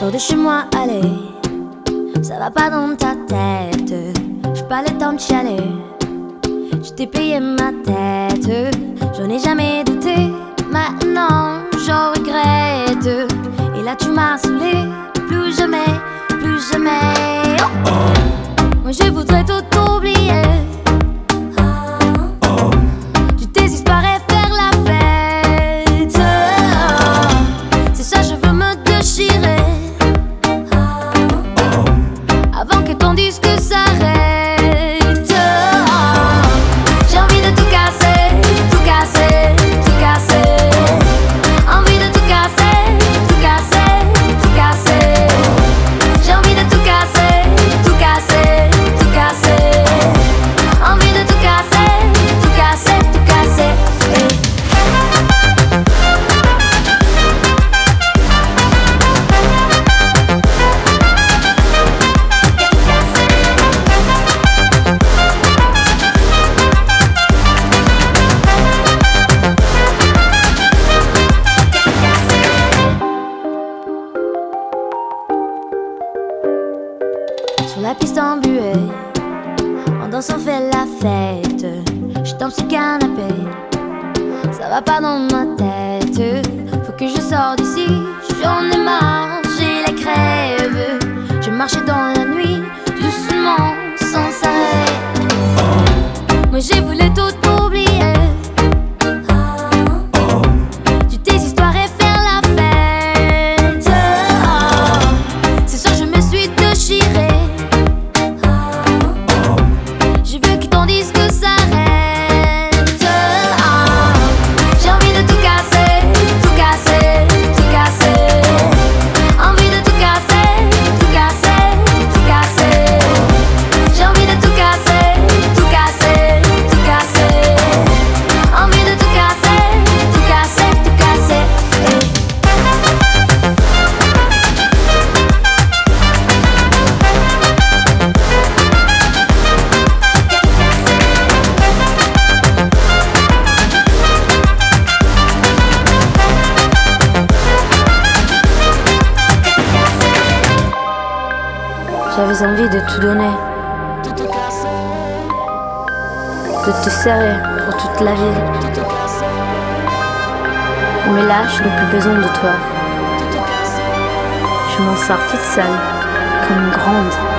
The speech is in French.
Sors de chez moi, allez, ça va pas dans ta tête. J'ai pas le temps de chialer, je t'ai payé ma tête. J'en ai jamais douté, maintenant j'en regrette. Et là tu m'as saoulé, plus jamais, plus jamais. Oh. Moi je voudrais tout oublier, toutes tes histoires et faire la fête. C'est ça, je veux me déchirer avant que ton disque s'arrête. J'ai envie de tout casser, tout casser, tout casser. Envie de tout casser, tout casser, tout casser. J'ai envie de tout casser, tout casser, tout casser. Envie de tout casser, tout casser, tout casser. Sur la piste embuée, en dansant fait la fête. Je tombe sur le canapé, ça va pas dans ma tête. Faut que je sorte d'ici, j'en ai marre, j'ai la crève. Je marchais dans la nuit, doucement, sans s'arrêt. Moi j'ai voulu tout oublier, toutes tes histoires et faire la fête. C'est ça, je me suis déchirée. Je veux que ton disque s'arrête. J'ai envie de tout casser, tout casser, tout casser. Envie de tout casser, tout casser, tout casser. J'ai envie de tout casser, tout casser, tout casser. Envie de tout casser, tout casser, tout casser. J'avais envie de tout donner, de te serrer pour toute la vie. Mais là, je n'ai plus besoin de toi. Je m'en sors toute seule, comme une grande.